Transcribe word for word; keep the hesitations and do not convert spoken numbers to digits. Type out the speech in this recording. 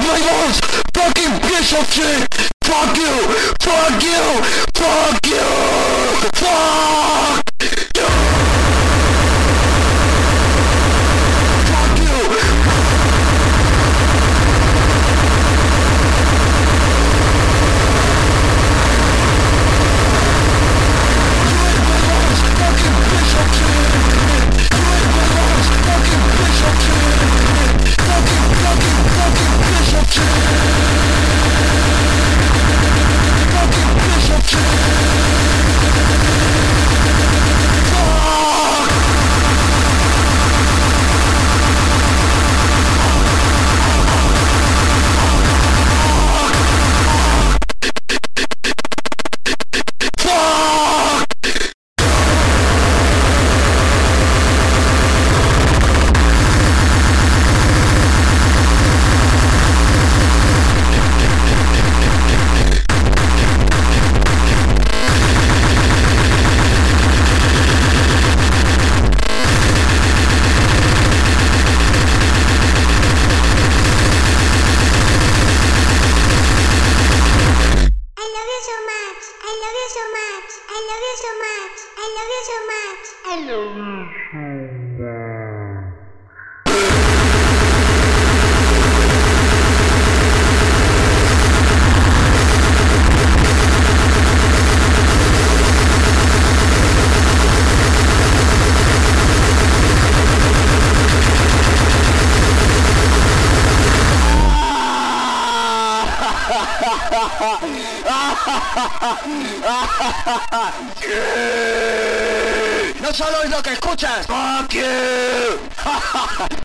huevos, fucking piece of shit. Fuck you, fuck you, fuck you, fuck you. Fuck you. No solo es lo que escuchas. Fuck you.